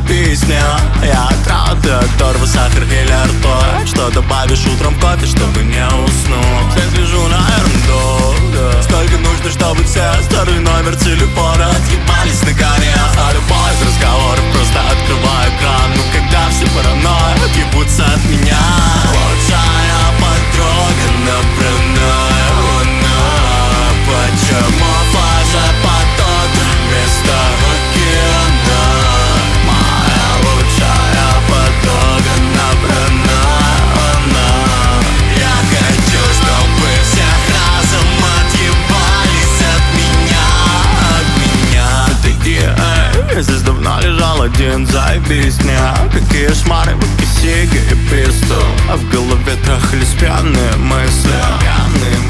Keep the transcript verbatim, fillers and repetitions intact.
песня. Я трав, ты оторва, сахар или ртуть. Что добавишь утром в кофе, чтобы не уснуть? Я гляжу на ерунду, да. Столько нужно, чтобы все старый номер телефона отъебались наконец. А любой из разговоров просто открываю экран. Ну когда все паранойи отъебутся от меня. Лучшая подруга напрямую луна. Почему пляжа потока вместо океана? Моя лучшая подруга напрямую луна. Я хочу, чтобы всех разом отъебались от меня, от меня. Отойди, эй, я здесь давно лежал один, заебись мне. Какие шмары, выпи сиги и пистол. А в голове трахались пьяные мысли, пьяные